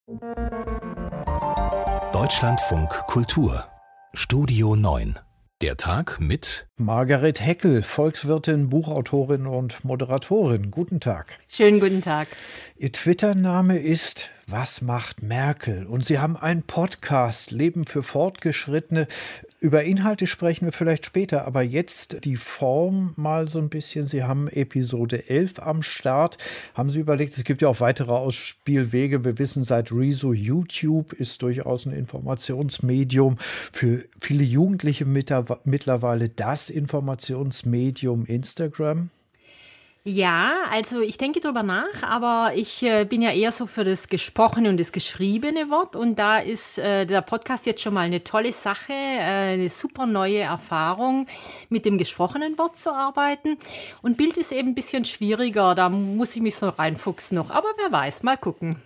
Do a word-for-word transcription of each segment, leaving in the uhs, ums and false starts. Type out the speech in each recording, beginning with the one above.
Deutschlandfunk Kultur Studio neun. Der Tag mit Margaret Heckel, Volkswirtin, Buchautorin und Moderatorin. Guten Tag. Schönen guten Tag. Ihr Twitter-Name ist Was macht Merkel? Und Sie haben einen Podcast, Leben für Fortgeschrittene. Über Inhalte sprechen wir vielleicht später, aber jetzt die Form mal so ein bisschen. Sie haben Episode elf am Start. Haben Sie überlegt, es gibt ja auch weitere Ausspielwege. Wir wissen, seit Rezo YouTube ist durchaus ein Informationsmedium. Für viele Jugendliche mittlerweile das Informationsmedium Instagram. Ja, also ich denke drüber nach, aber ich äh, bin ja eher so für das gesprochene und das geschriebene Wort und da ist äh, der Podcast jetzt schon mal eine tolle Sache, äh, eine super neue Erfahrung, mit dem gesprochenen Wort zu arbeiten und Bild ist eben ein bisschen schwieriger, da muss ich mich so reinfuchsen noch, aber wer weiß, mal gucken.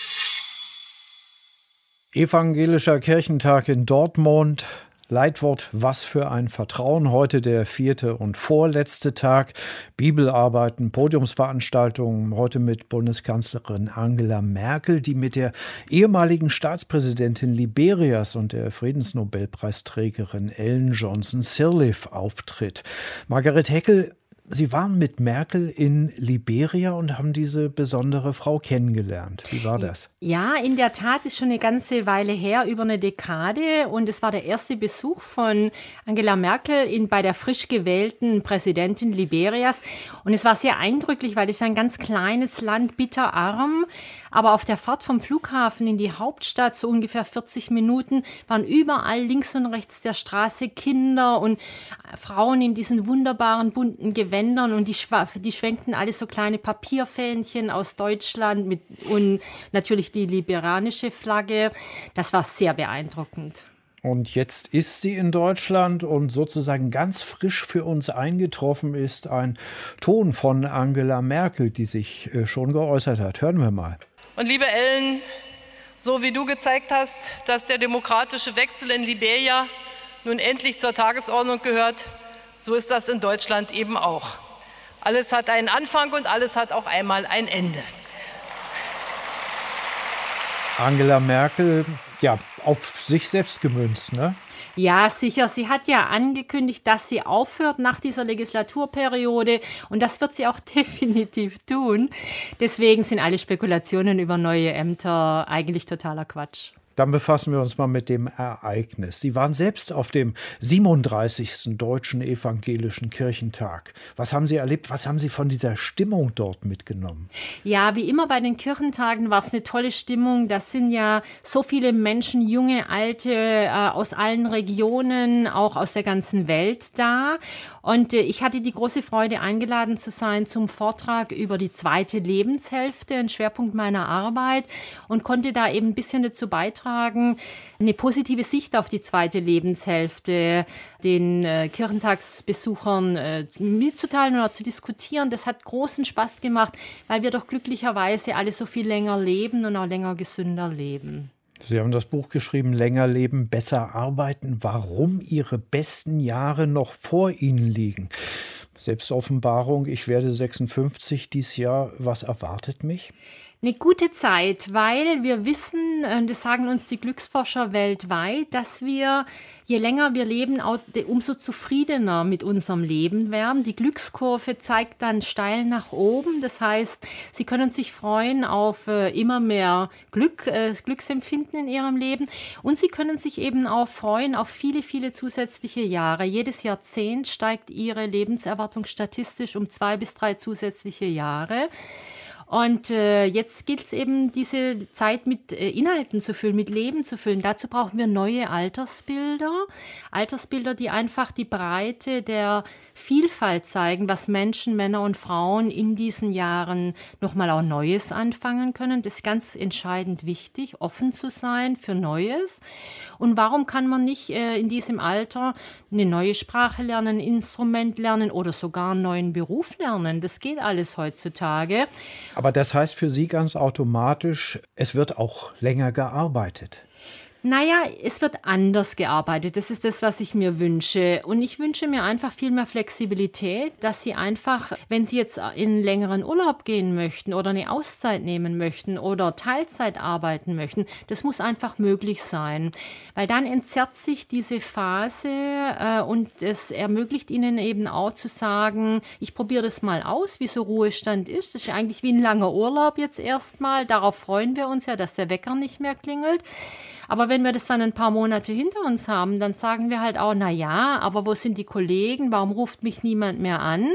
Evangelischer Kirchentag in Dortmund. Leitwort Was für ein Vertrauen. Heute der vierte und vorletzte Tag. Bibelarbeiten, Podiumsveranstaltungen. Heute mit Bundeskanzlerin Angela Merkel, die mit der ehemaligen Staatspräsidentin Liberias und der Friedensnobelpreisträgerin Ellen Johnson Sirleaf auftritt. Margaret Heckel, Sie waren mit Merkel in Liberia und haben diese besondere Frau kennengelernt. Wie war das? Ja, in der Tat ist schon eine ganze Weile her, über eine Dekade. Und es war der erste Besuch von Angela Merkel in, bei der frisch gewählten Präsidentin Liberias. Und es war sehr eindrücklich, weil es ist ein ganz kleines Land, bitterarm. Aber auf der Fahrt vom Flughafen in die Hauptstadt, so ungefähr vierzig Minuten, waren überall links und rechts der Straße Kinder und Frauen in diesen wunderbaren bunten Gewändern und die, die schwenkten alle so kleine Papierfähnchen aus Deutschland mit, und natürlich die liberianische Flagge. Das war sehr beeindruckend. Und jetzt ist sie in Deutschland und sozusagen ganz frisch für uns eingetroffen ist ein Ton von Angela Merkel, die sich schon geäußert hat. Hören wir mal. Und liebe Ellen, so wie du gezeigt hast, dass der demokratische Wechsel in Liberia nun endlich zur Tagesordnung gehört, so ist das in Deutschland eben auch. Alles hat einen Anfang und alles hat auch einmal ein Ende. Angela Merkel, ja, auf sich selbst gemünzt, ne? Ja, sicher. Sie hat ja angekündigt, dass sie aufhört nach dieser Legislaturperiode und das wird sie auch definitiv tun. Deswegen sind alle Spekulationen über neue Ämter eigentlich totaler Quatsch. Dann befassen wir uns mal mit dem Ereignis. Sie waren selbst auf dem siebenunddreißigsten Deutschen Evangelischen Kirchentag. Was haben Sie erlebt? Was haben Sie von dieser Stimmung dort mitgenommen? Ja, wie immer bei den Kirchentagen war es eine tolle Stimmung. Das sind ja so viele Menschen, junge, alte, äh, aus allen Regionen, auch aus der ganzen Welt da. Und äh, ich hatte die große Freude, eingeladen zu sein zum Vortrag über die zweite Lebenshälfte, ein Schwerpunkt meiner Arbeit, und konnte da eben ein bisschen dazu beitragen, eine positive Sicht auf die zweite Lebenshälfte den äh, Kirchentagsbesuchern äh, mitzuteilen oder zu diskutieren. Das hat großen Spaß gemacht, weil wir doch glücklicherweise alle so viel länger leben und auch länger gesünder leben. Sie haben das Buch geschrieben, Länger leben, besser arbeiten, warum Ihre besten Jahre noch vor Ihnen liegen. Selbstoffenbarung, ich werde sechsundfünfzig dieses Jahr. Was erwartet mich? Eine gute Zeit, weil wir wissen, das sagen uns die Glücksforscher weltweit, dass wir, je länger wir leben, umso zufriedener mit unserem Leben werden. Die Glückskurve zeigt dann steil nach oben. Das heißt, Sie können sich freuen auf immer mehr Glück, Glücksempfinden in Ihrem Leben. Und Sie können sich eben auch freuen auf viele, viele zusätzliche Jahre. Jedes Jahrzehnt steigt Ihre Lebenserwartung statistisch um zwei bis drei zusätzliche Jahre. Und äh, jetzt gilt es eben, diese Zeit mit äh, Inhalten zu füllen, mit Leben zu füllen. Dazu brauchen wir neue Altersbilder. Altersbilder, die einfach die Breite der Vielfalt zeigen, was Menschen, Männer und Frauen in diesen Jahren nochmal auch Neues anfangen können. Das ist ganz entscheidend wichtig, offen zu sein für Neues. Und warum kann man nicht äh, in diesem Alter eine neue Sprache lernen, ein Instrument lernen oder sogar einen neuen Beruf lernen? Das geht alles heutzutage. Aber das heißt für Sie ganz automatisch, es wird auch länger gearbeitet. Naja, es wird anders gearbeitet. Das ist das, was ich mir wünsche. Und ich wünsche mir einfach viel mehr Flexibilität, dass Sie einfach, wenn Sie jetzt in einen längeren Urlaub gehen möchten oder eine Auszeit nehmen möchten oder Teilzeit arbeiten möchten, das muss einfach möglich sein. Weil dann entzerrt sich diese Phase äh, und es ermöglicht Ihnen eben auch zu sagen, ich probiere das mal aus, wie so Ruhestand ist. Das ist ja eigentlich wie ein langer Urlaub jetzt erstmal. Darauf freuen wir uns ja, dass der Wecker nicht mehr klingelt. Aber wenn wir das dann ein paar Monate hinter uns haben, dann sagen wir halt auch, na ja, aber wo sind die Kollegen? Warum ruft mich niemand mehr an?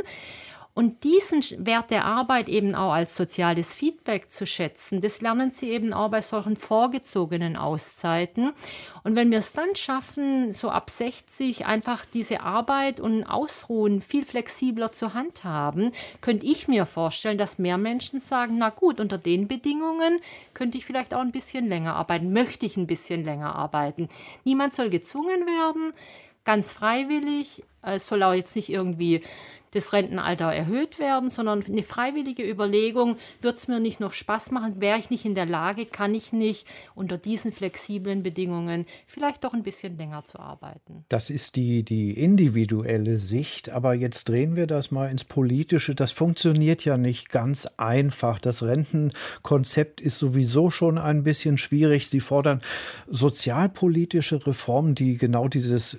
Und diesen Wert der Arbeit eben auch als soziales Feedback zu schätzen, das lernen Sie eben auch bei solchen vorgezogenen Auszeiten. Und wenn wir es dann schaffen, so ab sechzig einfach diese Arbeit und Ausruhen viel flexibler zu handhaben, könnte ich mir vorstellen, dass mehr Menschen sagen, na gut, unter den Bedingungen könnte ich vielleicht auch ein bisschen länger arbeiten, möchte ich ein bisschen länger arbeiten. Niemand soll gezwungen werden, ganz freiwillig. Es soll auch jetzt nicht irgendwie das Rentenalter erhöht werden, sondern eine freiwillige Überlegung, wird es mir nicht noch Spaß machen, wäre ich nicht in der Lage, kann ich nicht unter diesen flexiblen Bedingungen vielleicht doch ein bisschen länger zu arbeiten. Das ist die, die individuelle Sicht, aber jetzt drehen wir das mal ins Politische. Das funktioniert ja nicht ganz einfach. Das Rentenkonzept ist sowieso schon ein bisschen schwierig. Sie fordern sozialpolitische Reformen, die genau dieses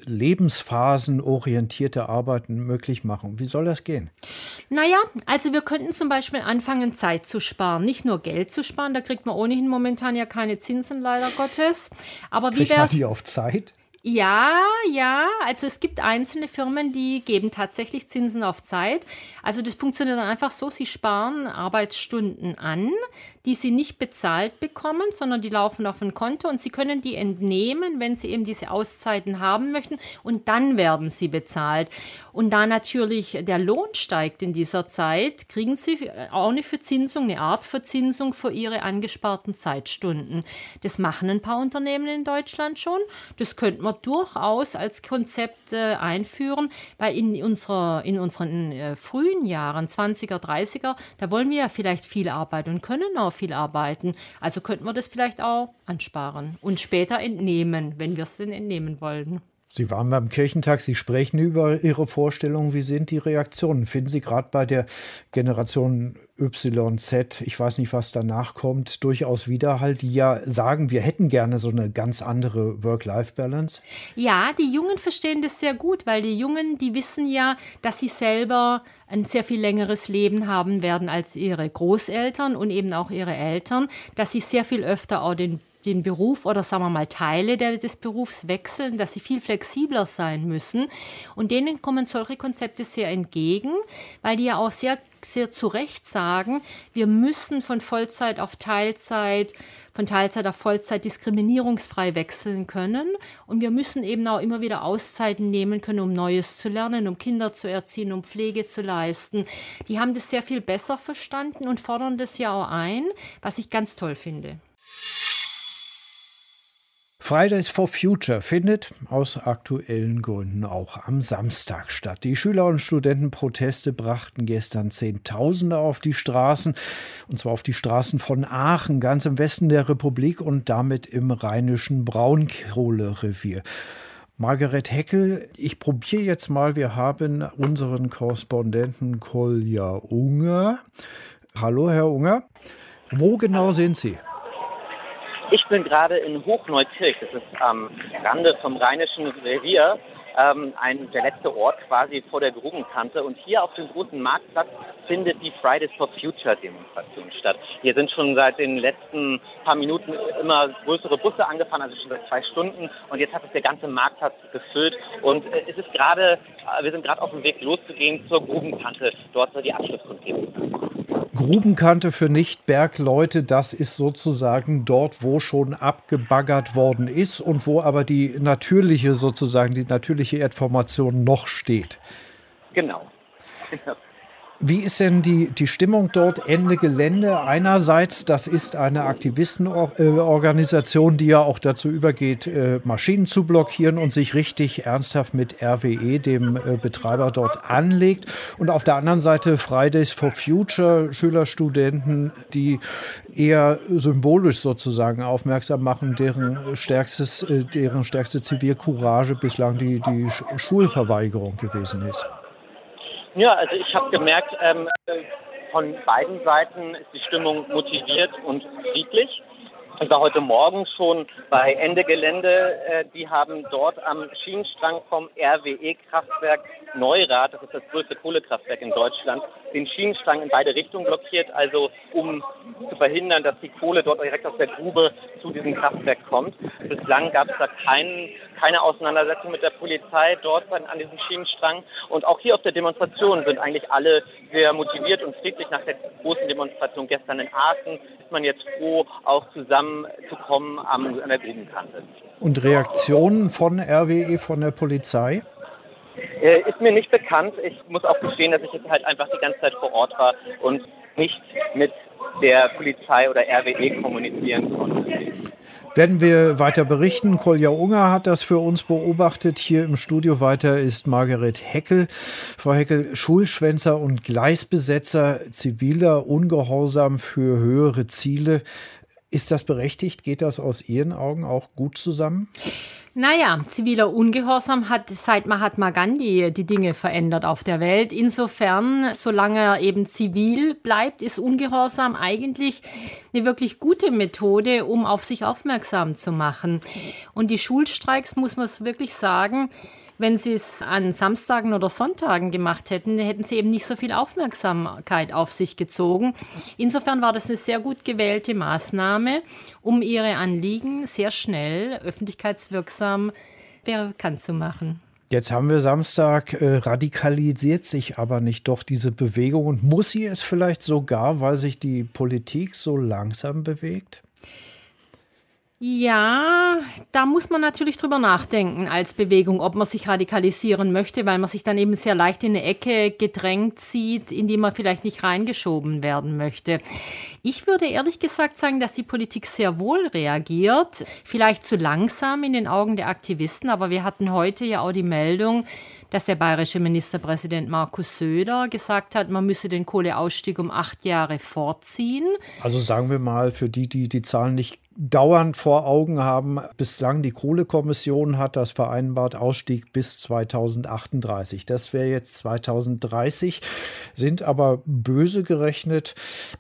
lebensphasenorientierte Arbeiten möglich machen. Wie soll das gehen? Naja, also wir könnten zum Beispiel anfangen, Zeit zu sparen. Nicht nur Geld zu sparen, da kriegt man ohnehin momentan ja keine Zinsen, leider Gottes. Aber wie Kriegt man wär's? die auf Zeit? Ja, ja, also es gibt einzelne Firmen, die geben tatsächlich Zinsen auf Zeit. Also das funktioniert dann einfach so, sie sparen Arbeitsstunden an, die sie nicht bezahlt bekommen, sondern die laufen auf ein Konto und sie können die entnehmen, wenn sie eben diese Auszeiten haben möchten und dann werden sie bezahlt. Und da natürlich der Lohn steigt in dieser Zeit, kriegen sie auch eine Verzinsung, eine Art Verzinsung für ihre angesparten Zeitstunden. Das machen ein paar Unternehmen in Deutschland schon. Das könnte man durchaus als Konzept äh, einführen, weil in, unserer, in unseren äh, frühen Jahren, zwanziger, dreißiger, da wollen wir ja vielleicht viel arbeiten und können auch viel arbeiten. Also könnten wir das vielleicht auch ansparen und später entnehmen, wenn wir es denn entnehmen wollen. Sie waren beim Kirchentag, Sie sprechen über Ihre Vorstellungen. Wie sind die Reaktionen? Finden Sie gerade bei der Generation Y Z, ich weiß nicht, was danach kommt, durchaus Widerhall, die ja sagen, wir hätten gerne so eine ganz andere Work-Life-Balance? Ja, die Jungen verstehen das sehr gut, weil die Jungen, die wissen ja, dass sie selber ein sehr viel längeres Leben haben werden als ihre Großeltern und eben auch ihre Eltern, dass sie sehr viel öfter auch den den Beruf oder sagen wir mal Teile des Berufs wechseln, dass sie viel flexibler sein müssen. Und denen kommen solche Konzepte sehr entgegen, weil die ja auch sehr, sehr zu Recht sagen, wir müssen von Vollzeit auf Teilzeit, von Teilzeit auf Vollzeit diskriminierungsfrei wechseln können. Und wir müssen eben auch immer wieder Auszeiten nehmen können, um Neues zu lernen, um Kinder zu erziehen, um Pflege zu leisten. Die haben das sehr viel besser verstanden und fordern das ja auch ein, was ich ganz toll finde. Fridays for Future findet aus aktuellen Gründen auch am Samstag statt. Die Schüler- und Studentenproteste brachten gestern Zehntausende auf die Straßen, und zwar auf die Straßen von Aachen, ganz im Westen der Republik und damit im rheinischen Braunkohlerevier. Margaret Heckel, ich probiere jetzt mal, wir haben unseren Korrespondenten Kolja Unger. Hallo, Herr Unger. Wo genau sind Sie? Ich bin gerade in Hochneukirch, das ist am Rande vom Rheinischen Revier, ähm, ein, der letzte Ort quasi vor der Grubenkante. Und hier auf dem großen Marktplatz findet die Fridays for Future Demonstration statt. Hier sind schon seit den letzten paar Minuten immer größere Busse angefahren, also schon seit zwei Stunden. Und jetzt hat es der ganze Marktplatz gefüllt. Und äh, es ist gerade, äh, wir sind gerade auf dem Weg loszugehen zur Grubenkante. Dort soll die Abschlusskundgebung sein. Grubenkante für Nicht-Bergleute, das ist sozusagen dort, wo schon abgebaggert worden ist und wo aber die natürliche sozusagen, die natürliche Erdformation noch steht. Genau. Wie ist denn die, die Stimmung dort, Ende Gelände? Einerseits, das ist eine Aktivistenorganisation, die ja auch dazu übergeht, Maschinen zu blockieren und sich richtig ernsthaft mit R W E, dem Betreiber, dort anlegt. Und auf der anderen Seite Fridays for Future, Schüler, Studenten, die eher symbolisch sozusagen aufmerksam machen, deren stärkstes, deren stärkste Zivilcourage bislang die, die Schulverweigerung gewesen ist. Ja, also ich habe gemerkt, ähm, von beiden Seiten ist die Stimmung motiviert und friedlich. Ich war heute Morgen schon bei Ende Gelände. Äh, die haben dort am Schienenstrang vom R W E-Kraftwerk Neurath, das ist das größte Kohlekraftwerk in Deutschland, den Schienenstrang in beide Richtungen blockiert, also um zu verhindern, dass die Kohle dort direkt aus der Grube zu diesem Kraftwerk kommt. Bislang gab es da kein, keine Auseinandersetzung mit der Polizei dort an, an diesem Schienenstrang. Und auch hier auf der Demonstration sind eigentlich alle sehr motiviert und friedlich. Nach der großen Demonstration gestern in Aachen ist man jetzt froh, auch zusammenzukommen an der Grubenkante. Und Reaktionen von R W E, von der Polizei? Äh, ist mir nicht bekannt. Ich muss auch gestehen, dass ich jetzt halt einfach die ganze Zeit vor Ort war und nicht mit der Polizei oder R W E kommunizieren konnte. Werden wir weiter berichten. Kolja Unger hat das für uns beobachtet. Hier im Studio weiter ist Margaret Heckel. Frau Heckel, Schulschwänzer und Gleisbesetzer, ziviler Ungehorsam für höhere Ziele. Ist das berechtigt? Geht das aus Ihren Augen auch gut zusammen? Naja, ziviler Ungehorsam hat seit Mahatma Gandhi die Dinge verändert auf der Welt. Insofern, solange er eben zivil bleibt, ist Ungehorsam eigentlich eine wirklich gute Methode, um auf sich aufmerksam zu machen. Und die Schulstreiks, muss man es wirklich sagen, wenn sie es an Samstagen oder Sonntagen gemacht hätten, hätten sie eben nicht so viel Aufmerksamkeit auf sich gezogen. Insofern war das eine sehr gut gewählte Maßnahme, um ihre Anliegen sehr schnell, öffentlichkeitswirksam bekannt zu machen. Jetzt haben wir Samstag, äh, radikalisiert sich aber nicht doch diese Bewegung und muss sie es vielleicht sogar, weil sich die Politik so langsam bewegt? Ja, da muss man natürlich drüber nachdenken als Bewegung, ob man sich radikalisieren möchte, weil man sich dann eben sehr leicht in eine Ecke gedrängt sieht, in die man vielleicht nicht reingeschoben werden möchte. Ich würde ehrlich gesagt sagen, dass die Politik sehr wohl reagiert, vielleicht zu langsam in den Augen der Aktivisten, aber wir hatten heute ja auch die Meldung, dass der bayerische Ministerpräsident Markus Söder gesagt hat, man müsse den Kohleausstieg um acht Jahre vorziehen. Also sagen wir mal, für die, die die Zahlen nicht dauernd vor Augen haben, bislang die Kohlekommission hat das vereinbart, Ausstieg bis zweitausendachtunddreißig. Das wäre jetzt zweitausenddreißig, sind aber böse gerechnet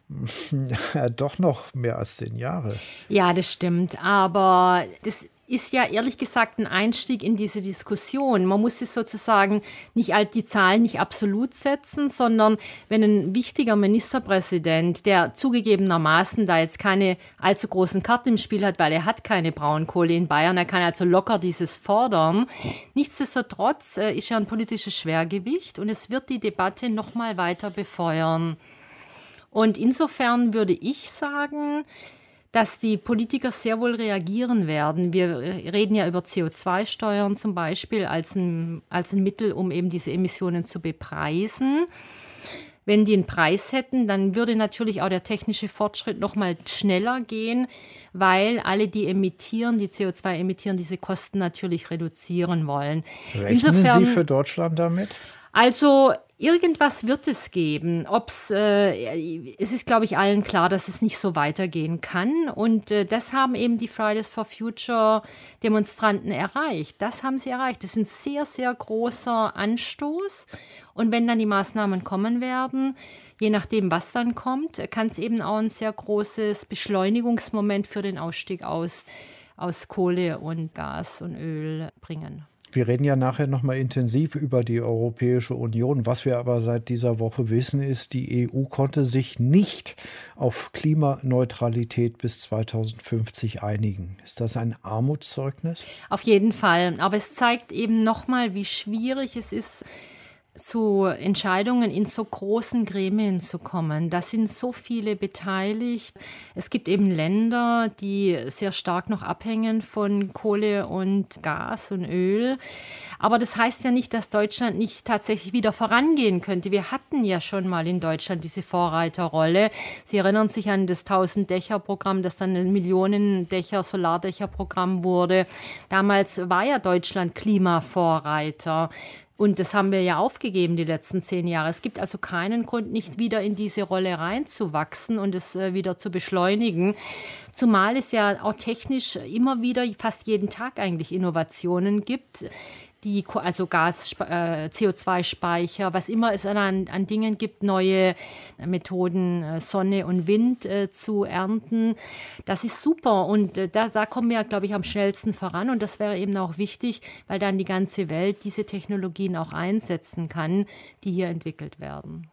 ja, doch noch mehr als zehn Jahre. Ja, das stimmt, aber das ist ja ehrlich gesagt ein Einstieg in diese Diskussion. Man muss es sozusagen nicht die Zahlen nicht absolut setzen, sondern wenn ein wichtiger Ministerpräsident, der zugegebenermaßen da jetzt keine allzu großen Karten im Spiel hat, weil er hat keine Braunkohle in Bayern, er kann also locker dieses fordern. Nichtsdestotrotz äh, ist ja ein politisches Schwergewicht und es wird die Debatte noch mal weiter befeuern. Und insofern würde ich sagen, dass die Politiker sehr wohl reagieren werden. Wir reden ja über C O zwei Steuern zum Beispiel als ein, als ein Mittel, um eben diese Emissionen zu bepreisen. Wenn die einen Preis hätten, dann würde natürlich auch der technische Fortschritt noch mal schneller gehen, weil alle, die emittieren, die C O zwei emittieren, diese Kosten natürlich reduzieren wollen. Rechnen Insofern, Sie für Deutschland damit? Also irgendwas wird es geben. Ob's, äh, es ist, glaube ich, allen klar, dass es nicht so weitergehen kann. Und äh, das haben eben die Fridays for Future Demonstranten erreicht. Das haben sie erreicht. Das ist ein sehr, sehr großer Anstoß. Und wenn dann die Maßnahmen kommen werden, je nachdem, was dann kommt, kann es eben auch ein sehr großes Beschleunigungsmoment für den Ausstieg aus, aus Kohle und Gas und Öl bringen. Wir reden ja nachher noch mal intensiv über die Europäische Union. Was wir aber seit dieser Woche wissen, ist, die E U konnte sich nicht auf Klimaneutralität bis zweitausendfünfzig einigen. Ist das ein Armutszeugnis? Auf jeden Fall. Aber es zeigt eben noch mal, wie schwierig es ist, zu Entscheidungen in so großen Gremien zu kommen. Da sind so viele beteiligt. Es gibt eben Länder, die sehr stark noch abhängen von Kohle und Gas und Öl. Aber das heißt ja nicht, dass Deutschland nicht tatsächlich wieder vorangehen könnte. Wir hatten ja schon mal in Deutschland diese Vorreiterrolle. Sie erinnern sich an das Tausend-Dächer-Programm, das dann ein Millionendächer, Solardächer-Programm wurde. Damals war ja Deutschland Klimavorreiter. Und das haben wir ja aufgegeben die letzten zehn Jahre. Es gibt also keinen Grund, nicht wieder in diese Rolle reinzuwachsen und es äh, wieder zu beschleunigen. Zumal es ja auch technisch immer wieder, fast jeden Tag eigentlich Innovationen gibt. Die, also Gas, äh, C O zwei Speicher, was immer es an, an Dingen gibt, neue Methoden, äh, Sonne und Wind äh, zu ernten. Das ist super und äh, da, da kommen wir, glaube ich, am schnellsten voran und das wäre eben auch wichtig, weil dann die ganze Welt diese Technologien auch einsetzen kann, die hier entwickelt werden.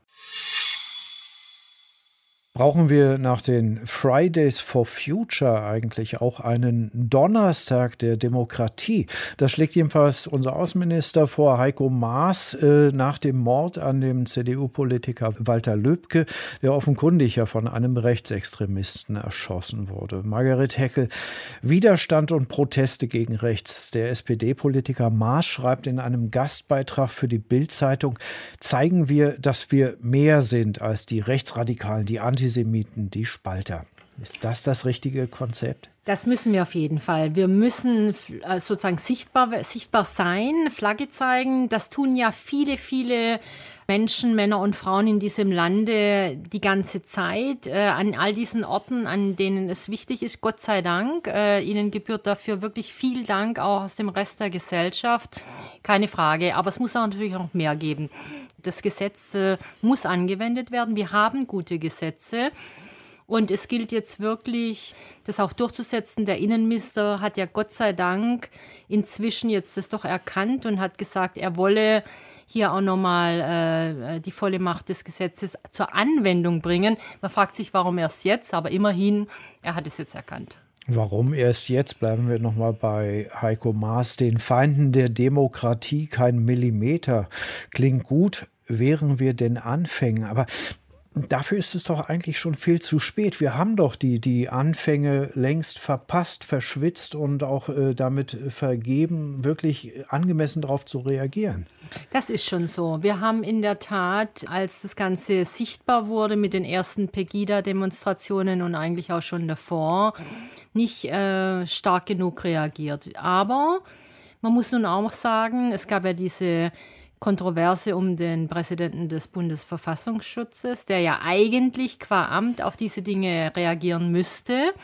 Brauchen wir nach den Fridays for Future eigentlich auch einen Donnerstag der Demokratie? Das schlägt jedenfalls unser Außenminister vor, Heiko Maas, äh, nach dem Mord an dem C D U-Politiker Walter Lübcke, der offenkundig ja von einem Rechtsextremisten erschossen wurde. Margaret Heckel, Widerstand und Proteste gegen rechts. Der S P D-Politiker Maas schreibt in einem Gastbeitrag für die Bild-Zeitung, zeigen wir, dass wir mehr sind als die Rechtsradikalen, die Antisemiten, die Spalter. Ist das das richtige Konzept? Das müssen wir auf jeden Fall. Wir müssen sozusagen sichtbar, sichtbar sein, Flagge zeigen. Das tun ja viele, viele Menschen, Männer und Frauen in diesem Lande die ganze Zeit. Äh, an all diesen Orten, an denen es wichtig ist, Gott sei Dank. Äh, ihnen gebührt dafür wirklich viel Dank, auch aus dem Rest der Gesellschaft. Keine Frage. Aber es muss auch natürlich noch mehr geben. Das Gesetz äh, muss angewendet werden. Wir haben gute Gesetze. Und es gilt jetzt wirklich, das auch durchzusetzen. Der Innenminister hat ja Gott sei Dank inzwischen jetzt das doch erkannt und hat gesagt, er wolle hier auch nochmal äh, die volle Macht des Gesetzes zur Anwendung bringen. Man fragt sich, warum erst jetzt, aber immerhin, er hat es jetzt erkannt. Warum erst jetzt? Bleiben wir nochmal bei Heiko Maas. Den Feinden der Demokratie kein Millimeter. Klingt gut, wären wir den Anfängen. Aber dafür ist es doch eigentlich schon viel zu spät. Wir haben doch die, die Anfänge längst verpasst, verschwitzt und auch äh, damit vergeben, wirklich angemessen darauf zu reagieren. Das ist schon so. Wir haben in der Tat, als das Ganze sichtbar wurde mit den ersten Pegida-Demonstrationen und eigentlich auch schon davor, nicht äh, stark genug reagiert. Aber man muss nun auch sagen, es gab ja diese Kontroverse um den Präsidenten des Bundesverfassungsschutzes, der ja eigentlich qua Amt auf diese Dinge reagieren müsste.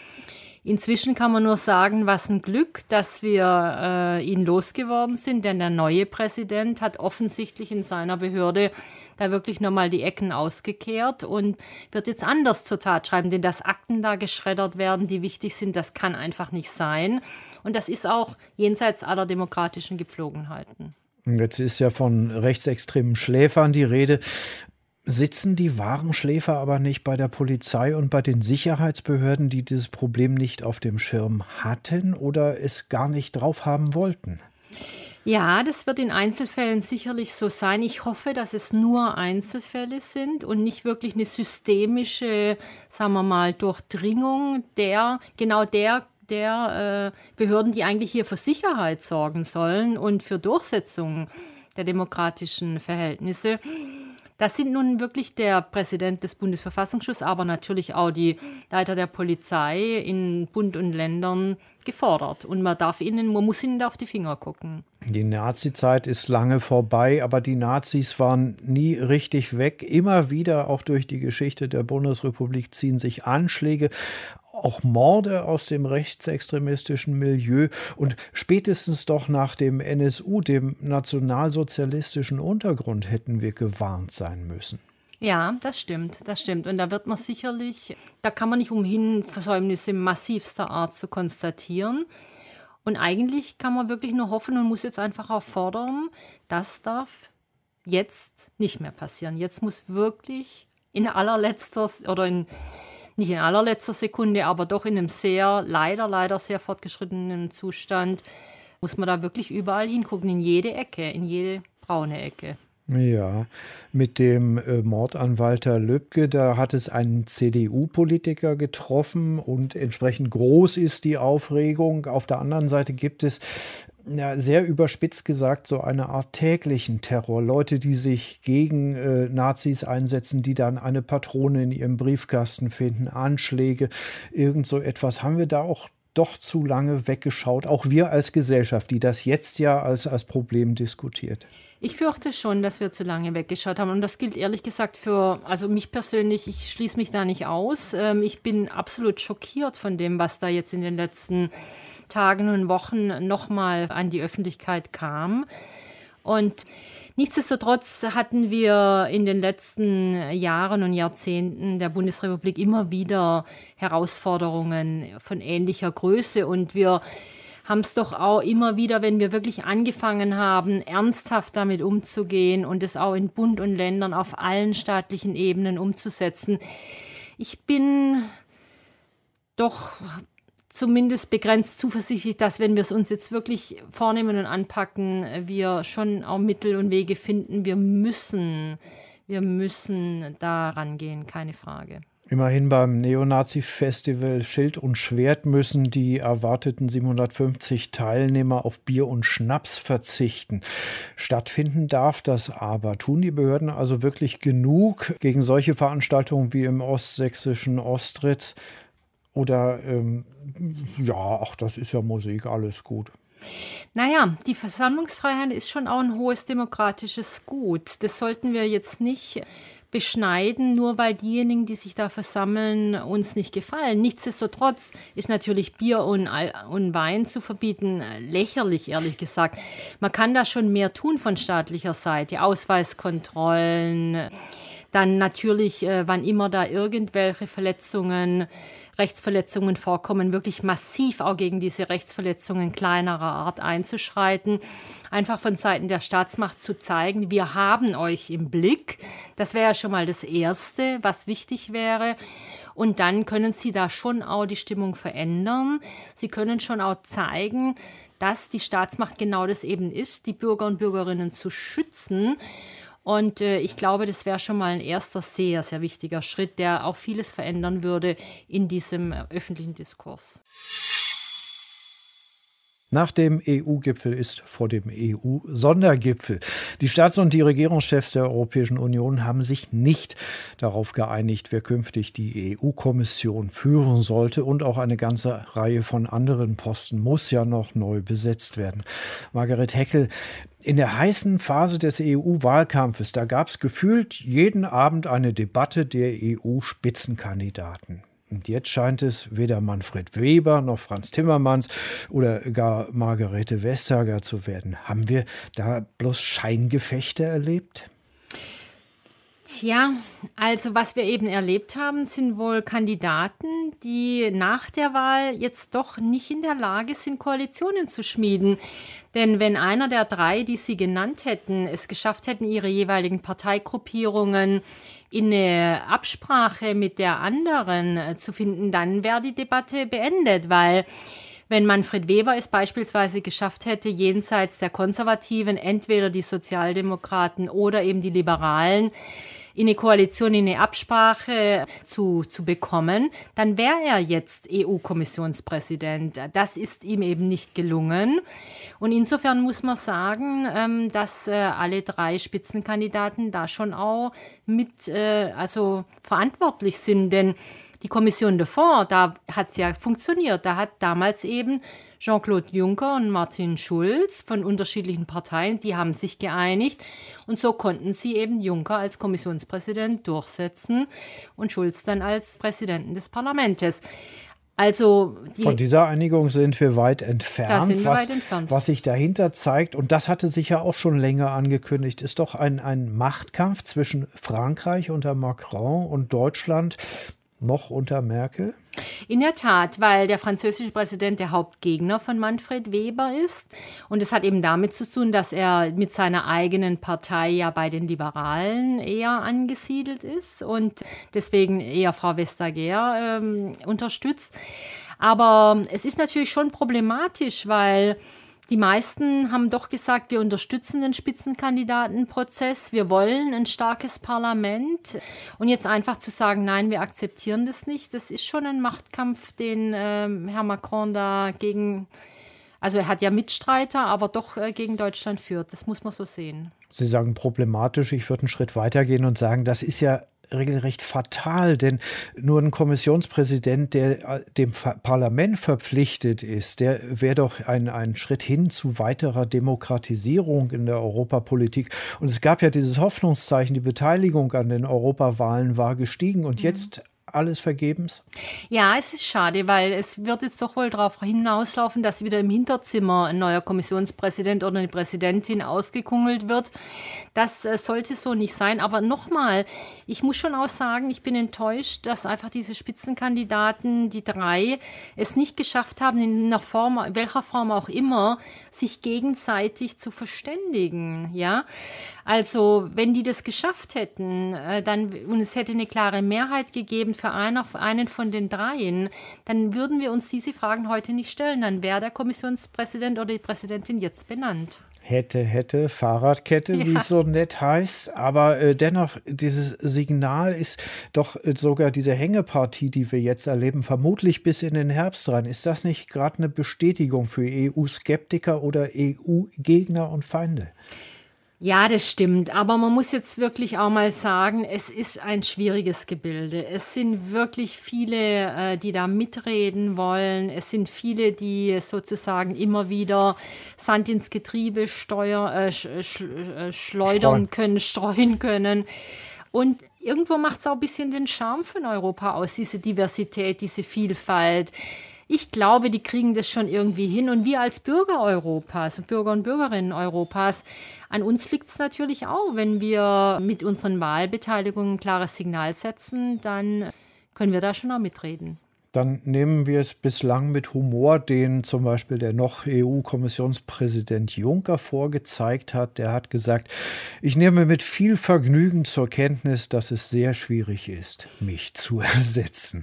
Inzwischen kann man nur sagen, was ein Glück, dass wir äh, ihn losgeworden sind, denn der neue Präsident hat offensichtlich in seiner Behörde da wirklich nochmal die Ecken ausgekehrt und wird jetzt anders zur Tat schreiben, denn dass Akten da geschreddert werden, die wichtig sind, das kann einfach nicht sein. Und das ist auch jenseits aller demokratischen Gepflogenheiten. Jetzt ist ja von rechtsextremen Schläfern die Rede. Sitzen die wahren Schläfer aber nicht bei der Polizei und bei den Sicherheitsbehörden, die dieses Problem nicht auf dem Schirm hatten oder es gar nicht drauf haben wollten? Ja, das wird in Einzelfällen sicherlich so sein. Ich hoffe, dass es nur Einzelfälle sind und nicht wirklich eine systemische, sagen wir mal, Durchdringung der, genau der der äh, Behörden, die eigentlich hier für Sicherheit sorgen sollen und für Durchsetzung der demokratischen Verhältnisse. Das sind nun wirklich der Präsident des Bundesverfassungsschutzes, aber natürlich auch die Leiter der Polizei in Bund und Ländern gefordert. Und man darf ihnen, man muss ihnen da auf die Finger gucken. Die Nazi-Zeit ist lange vorbei, aber die Nazis waren nie richtig weg. Immer wieder, auch durch die Geschichte der Bundesrepublik, ziehen sich Anschläge, auch Morde aus dem rechtsextremistischen Milieu. Und spätestens doch nach dem N S U, dem nationalsozialistischen Untergrund, hätten wir gewarnt sein müssen. Ja, das stimmt, das stimmt. Und da wird man sicherlich, da kann man nicht umhin, Versäumnisse massivster Art zu konstatieren. Und eigentlich kann man wirklich nur hoffen und muss jetzt einfach auch fordern, das darf jetzt nicht mehr passieren. Jetzt muss wirklich in allerletzter oder in nicht in allerletzter Sekunde, aber doch in einem sehr, leider, leider sehr fortgeschrittenen Zustand, muss man da wirklich überall hingucken, in jede Ecke, in jede braune Ecke. Ja, mit dem äh, Mord an Walter Lübcke, da hat es einen C D U-Politiker getroffen und entsprechend groß ist die Aufregung. Auf der anderen Seite gibt es, ja, sehr überspitzt gesagt, so eine Art täglichen Terror. Leute, die sich gegen äh, Nazis einsetzen, die dann eine Patrone in ihrem Briefkasten finden, Anschläge, irgend so etwas. Haben wir da auch doch zu lange weggeschaut, auch wir als Gesellschaft, die das jetzt ja als, als Problem diskutiert? Ich fürchte schon, dass wir zu lange weggeschaut haben. Und das gilt ehrlich gesagt für, also mich persönlich, ich schließe mich da nicht aus. Ähm, ich bin absolut schockiert von dem, was da jetzt in den letzten Tagen und Wochen nochmal an die Öffentlichkeit kam. Und nichtsdestotrotz hatten wir in den letzten Jahren und Jahrzehnten der Bundesrepublik immer wieder Herausforderungen von ähnlicher Größe. Und wir haben es doch auch immer wieder, wenn wir wirklich angefangen haben, ernsthaft damit umzugehen und es auch in Bund und Ländern auf allen staatlichen Ebenen umzusetzen. Ich bin doch zumindest begrenzt zuversichtlich, dass, wenn wir es uns jetzt wirklich vornehmen und anpacken, wir schon auch Mittel und Wege finden. Wir müssen, wir müssen da rangehen, keine Frage. Immerhin beim Neonazi-Festival Schild und Schwert müssen die erwarteten siebenhundertfünfzig Teilnehmer auf Bier und Schnaps verzichten. Stattfinden darf das aber. Tun die Behörden also wirklich genug gegen solche Veranstaltungen wie im ostsächsischen Ostritz? Oder, ähm, ja, ach, das ist ja Musik, alles gut. Naja, die Versammlungsfreiheit ist schon auch ein hohes demokratisches Gut. Das sollten wir jetzt nicht beschneiden, nur weil diejenigen, die sich da versammeln, uns nicht gefallen. Nichtsdestotrotz ist natürlich Bier und, und Wein zu verbieten lächerlich, ehrlich gesagt. Man kann da schon mehr tun von staatlicher Seite. Ausweiskontrollen, dann natürlich, äh, wann immer da irgendwelche Verletzungen, Rechtsverletzungen vorkommen, wirklich massiv auch gegen diese Rechtsverletzungen kleinerer Art einzuschreiten. Einfach von Seiten der Staatsmacht zu zeigen, wir haben euch im Blick. Das wäre ja schon mal das Erste, was wichtig wäre. Und dann können Sie da schon auch die Stimmung verändern. Sie können schon auch zeigen, dass die Staatsmacht genau das eben ist, die Bürger und Bürgerinnen zu schützen. Und äh, ich glaube, das wäre schon mal ein erster sehr, sehr wichtiger Schritt, der auch vieles verändern würde in diesem äh, öffentlichen Diskurs. Nach dem E U-Gipfel ist vor dem E U-Sondergipfel. Die Staats- und die Regierungschefs der Europäischen Union haben sich nicht darauf geeinigt, wer künftig die E U-Kommission führen sollte. Und auch eine ganze Reihe von anderen Posten muss ja noch neu besetzt werden. Margaret Heckel, in der heißen Phase des E U-Wahlkampfes, da gab es gefühlt jeden Abend eine Debatte der E U-Spitzenkandidaten. Und jetzt scheint es weder Manfred Weber noch Franz Timmermans oder gar Margarete Vestager zu werden. Haben wir da bloß Scheingefechte erlebt? Tja, also was wir eben erlebt haben, sind wohl Kandidaten, die nach der Wahl jetzt doch nicht in der Lage sind, Koalitionen zu schmieden. Denn wenn einer der drei, die Sie genannt hätten, es geschafft hätten, ihre jeweiligen Parteigruppierungen in eine Absprache mit der anderen zu finden, dann wäre die Debatte beendet, weil wenn Manfred Weber es beispielsweise geschafft hätte, jenseits der Konservativen, entweder die Sozialdemokraten oder eben die Liberalen, in eine Koalition, in eine Absprache zu, zu bekommen, dann wäre er jetzt E U-Kommissionspräsident. Das ist ihm eben nicht gelungen. Und insofern muss man sagen, dass alle drei Spitzenkandidaten da schon auch mit also verantwortlich sind. Denn die Kommission davor, da hat es ja funktioniert. Da hat damals eben Jean-Claude Juncker und Martin Schulz von unterschiedlichen Parteien, die haben sich geeinigt. Und so konnten sie eben Juncker als Kommissionspräsident durchsetzen und Schulz dann als Präsidenten des Parlaments. Also die Von dieser Einigung sind wir weit entfernt. Da sind wir was, weit entfernt. Was sich dahinter zeigt, und das hatte sich ja auch schon länger angekündigt, ist doch ein, ein Machtkampf zwischen Frankreich unter Macron und Deutschland noch unter Merkel? In der Tat, weil der französische Präsident der Hauptgegner von Manfred Weber ist. Und es hat eben damit zu tun, dass er mit seiner eigenen Partei ja bei den Liberalen eher angesiedelt ist und deswegen eher Frau Vestager ähm, unterstützt. Aber es ist natürlich schon problematisch, weil Die meisten haben doch gesagt, wir unterstützen den Spitzenkandidatenprozess, wir wollen ein starkes Parlament. Und jetzt einfach zu sagen, nein, wir akzeptieren das nicht, das ist schon ein Machtkampf, den äh, Herr Macron da gegen, also er hat ja Mitstreiter, aber doch äh, gegen Deutschland führt. Das muss man so sehen. Sie sagen problematisch, ich würde einen Schritt weitergehen und sagen, das ist ja regelrecht fatal, denn nur ein Kommissionspräsident, der dem Parlament verpflichtet ist, der wäre doch ein, ein Schritt hin zu weiterer Demokratisierung in der Europapolitik. Und es gab ja dieses Hoffnungszeichen, die Beteiligung an den Europawahlen war gestiegen und jetzt alles vergebens? Ja, es ist schade, weil es wird jetzt doch wohl darauf hinauslaufen, dass wieder im Hinterzimmer ein neuer Kommissionspräsident oder eine Präsidentin ausgekungelt wird. Das äh, sollte so nicht sein. Aber nochmal, ich muss schon auch sagen, ich bin enttäuscht, dass einfach diese Spitzenkandidaten, die drei, es nicht geschafft haben, in einer Form, welcher Form auch immer, sich gegenseitig zu verständigen. Ja? Also, wenn die das geschafft hätten, äh, dann, und es hätte eine klare Mehrheit gegeben für einer, einen von den dreien, dann würden wir uns diese Fragen heute nicht stellen. Dann wäre der Kommissionspräsident oder die Präsidentin jetzt benannt. Hätte, hätte, Fahrradkette, ja, wie es so nett heißt. Aber äh, dennoch, dieses Signal ist doch äh, sogar diese Hängepartie, die wir jetzt erleben, vermutlich bis in den Herbst rein. Ist das nicht gerade eine Bestätigung für E U-Skeptiker oder E U-Gegner und Feinde? Ja, das stimmt. Aber man muss jetzt wirklich auch mal sagen, es ist ein schwieriges Gebilde. Es sind wirklich viele, die da mitreden wollen. Es sind viele, die sozusagen immer wieder Sand ins Getriebe steuer, äh, sch, sch, schleudern können, streuen können. Und irgendwo macht es auch ein bisschen den Charme von Europa aus, diese Diversität, diese Vielfalt. Ich glaube, die kriegen das schon irgendwie hin. Und wir als Bürger Europas, Bürger und Bürgerinnen Europas, an uns liegt es natürlich auch, wenn wir mit unseren Wahlbeteiligungen ein klares Signal setzen, dann können wir da schon auch mitreden. Dann nehmen wir es bislang mit Humor, den zum Beispiel der noch E U-Kommissionspräsident Juncker vorgezeigt hat. Der hat gesagt, ich nehme mit viel Vergnügen zur Kenntnis, dass es sehr schwierig ist, mich zu ersetzen.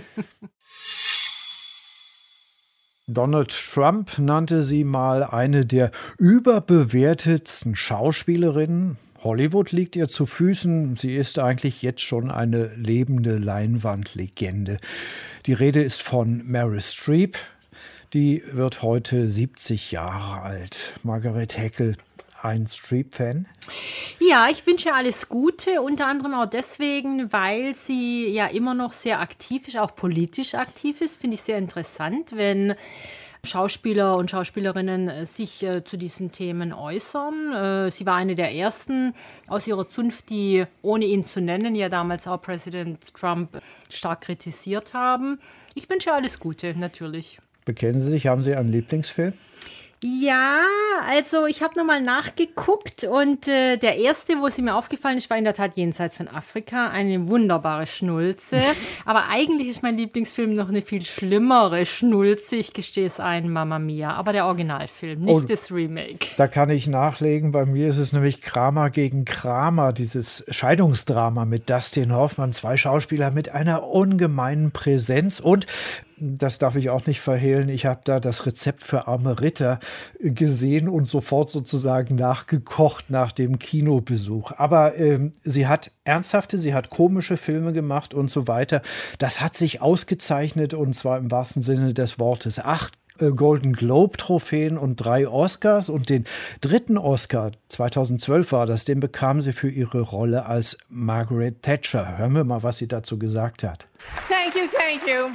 Donald Trump nannte sie mal eine der überbewertetsten Schauspielerinnen. Hollywood liegt ihr zu Füßen. Sie ist eigentlich jetzt schon eine lebende Leinwandlegende. Die Rede ist von Meryl Streep. Die wird heute siebzig Jahre alt. Margaret Heckel, ein Streep-Fan? Ja, ich wünsche alles Gute, unter anderem auch deswegen, weil sie ja immer noch sehr aktiv ist, auch politisch aktiv ist. Finde ich sehr interessant, wenn Schauspieler und Schauspielerinnen sich äh, zu diesen Themen äußern. Äh, sie war eine der ersten aus ihrer Zunft, die, ohne ihn zu nennen, ja damals auch Präsident Trump stark kritisiert haben. Ich wünsche alles Gute, natürlich. Bekennen Sie sich, haben Sie einen Lieblingsfilm? Ja, also ich habe nochmal nachgeguckt und äh, der erste, wo sie mir aufgefallen ist, war in der Tat Jenseits von Afrika, eine wunderbare Schnulze. Aber eigentlich ist mein Lieblingsfilm noch eine viel schlimmere Schnulze, ich gestehe es ein, Mamma Mia, aber der Originalfilm, nicht oh, das Remake. Da kann ich nachlegen, bei mir ist es nämlich Kramer gegen Kramer, dieses Scheidungsdrama mit Dustin Hoffmann, zwei Schauspieler mit einer ungemeinen Präsenz und das darf ich auch nicht verhehlen. Ich habe da das Rezept für arme Ritter gesehen und sofort sozusagen nachgekocht nach dem Kinobesuch. Aber ähm, sie hat ernsthafte, sie hat komische Filme gemacht und so weiter. Das hat sich ausgezeichnet und zwar im wahrsten Sinne des Wortes. Acht äh, Golden Globe-Trophäen und drei Oscars. Und den dritten Oscar, zweitausendzwölf war das, den bekam sie für ihre Rolle als Margaret Thatcher. Hören wir mal, was sie dazu gesagt hat. Thank you, thank you.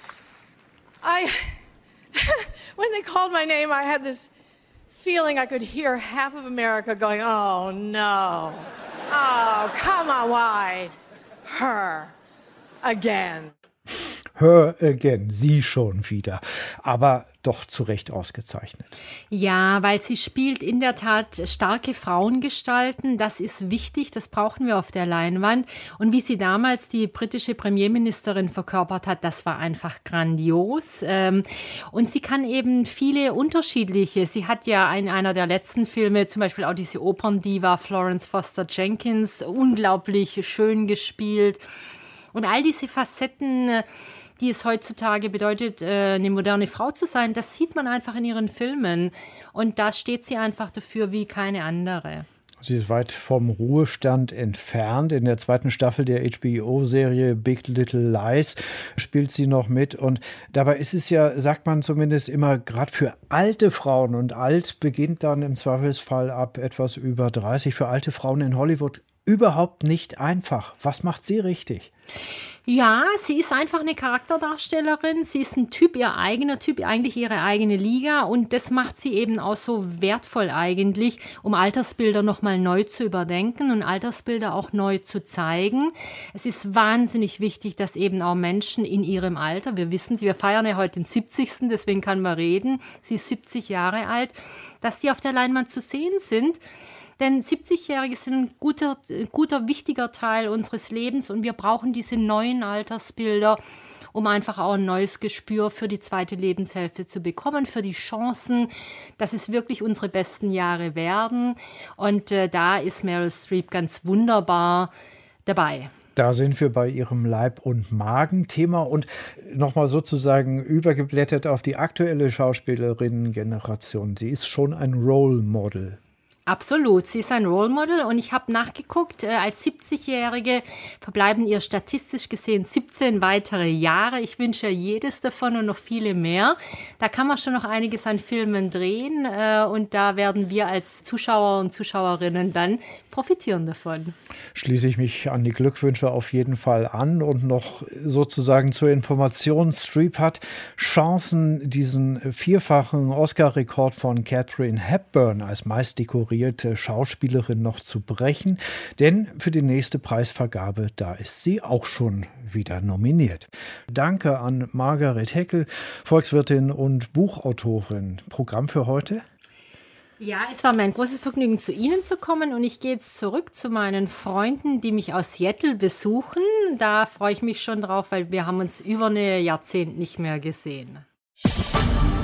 I, when they called my name, I had this feeling I could hear half of America going, oh no, oh, come on, why? Her again. Her again, sie schon wieder. Aber doch zu Recht ausgezeichnet. Ja, weil sie spielt in der Tat starke Frauengestalten. Das ist wichtig, das brauchen wir auf der Leinwand. Und wie sie damals die britische Premierministerin verkörpert hat, das war einfach grandios. Und sie kann eben viele unterschiedliche. Sie hat ja in einer der letzten Filme zum Beispiel auch diese Operndiva Florence Foster Jenkins unglaublich schön gespielt. Und all diese Facetten, die es heutzutage bedeutet, eine moderne Frau zu sein, das sieht man einfach in ihren Filmen. Und da steht sie einfach dafür wie keine andere. Sie ist weit vom Ruhestand entfernt. In der zweiten Staffel der H B O-Serie Big Little Lies spielt sie noch mit. Und dabei ist es ja, sagt man zumindest immer, gerade für alte Frauen, und alt beginnt dann im Zweifelsfall ab etwas über dreißig, für alte Frauen in Hollywood überhaupt nicht einfach. Was macht sie richtig? Ja, sie ist einfach eine Charakterdarstellerin. Sie ist ein Typ, ihr eigener Typ, eigentlich ihre eigene Liga. Und das macht sie eben auch so wertvoll eigentlich, um Altersbilder nochmal neu zu überdenken und Altersbilder auch neu zu zeigen. Es ist wahnsinnig wichtig, dass eben auch Menschen in ihrem Alter, wir wissen sie, wir feiern ja heute den siebzigsten, deswegen kann man reden, sie ist siebzig Jahre alt, dass die auf der Leinwand zu sehen sind. Denn siebzigjährige sind ein guter, guter, wichtiger Teil unseres Lebens und wir brauchen diese neuen Altersbilder, um einfach auch ein neues Gespür für die zweite Lebenshälfte zu bekommen, für die Chancen, dass es wirklich unsere besten Jahre werden. Und äh, da ist Meryl Streep ganz wunderbar dabei. Da sind wir bei ihrem Leib- und Magen-Thema und nochmal sozusagen übergeblättert auf die aktuelle Schauspielerinnen-Generation. Sie ist schon ein Role Model. Absolut, sie ist ein Role Model und ich habe nachgeguckt, äh, als siebzigjährige verbleiben ihr statistisch gesehen siebzehn weitere Jahre. Ich wünsche jedes davon und noch viele mehr. Da kann man schon noch einiges an Filmen drehen äh, und da werden wir als Zuschauer und Zuschauerinnen dann profitieren davon. Schließe ich mich an die Glückwünsche auf jeden Fall an und noch sozusagen zur Information, Streep hat Chancen, diesen vierfachen Oscar-Rekord von Katharine Hepburn als meist dekorierte Schauspielerin noch zu brechen, denn für die nächste Preisvergabe, da ist sie auch schon wieder nominiert. Danke an Margaret Heckel, Volkswirtin und Buchautorin. Programm für heute? Ja, es war mir ein großes Vergnügen, zu Ihnen zu kommen und ich gehe jetzt zurück zu meinen Freunden, die mich aus Seattle besuchen. Da freue ich mich schon drauf, weil wir haben uns über ein Jahrzehnt nicht mehr gesehen.